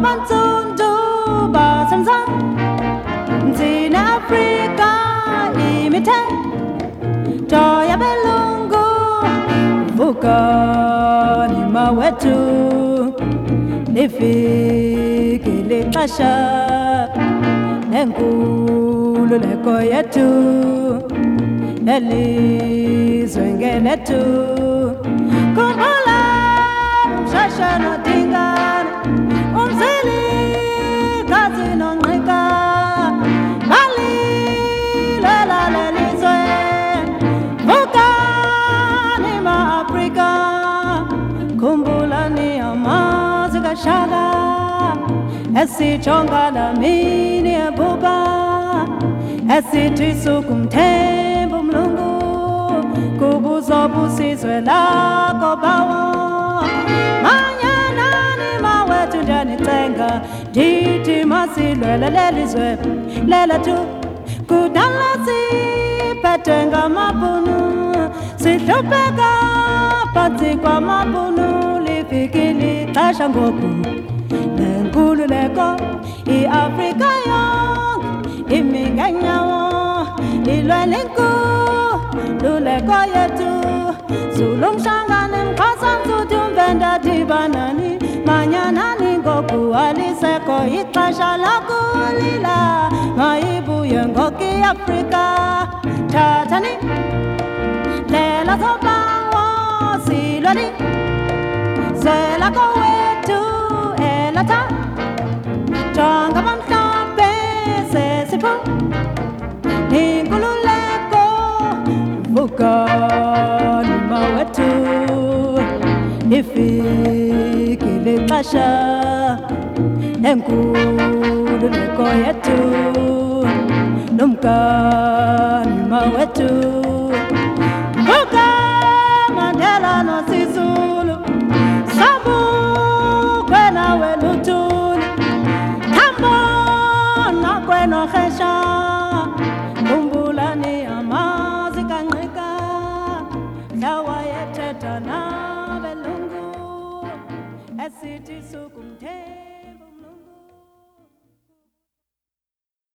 Abansundu basemza Mzina Afrika imite Toya belungu Vuka ni mawetu Nifikile kasha Nenkululeko yetu Nelizwe letu Kumbula mshasha no dingana Umzili kazi no nrika Bali lela lelizwe Vukani ma Afrika Kumbula ni amazi kashaga Esi chonga la mini ebuba Esi tisu kumtembu mlungu Kubuzo busizwe lako bawo Manyana ni mawetu njani tenga Diti masi lwele lelizwe Lele tu Kudala si petenga mabunu Situpeka pati kwa mabunu Lifikili tasha ngoku Nenkululeko I Afrika yong Imiganyawo Ilweninku Luleko yetu Zulum shangane mkasa mtutu mbenda tibanani Manyanani ngoku aliseko Itasha lakulila Maibu yengoki Afrika Tatani Lela sobawo silwali Zela kowetu elata Changa bamtambe sesipu Ningululeko Vuka ni mawetu Nifikile kasha Nenkululeko yetu Numka ni mawetu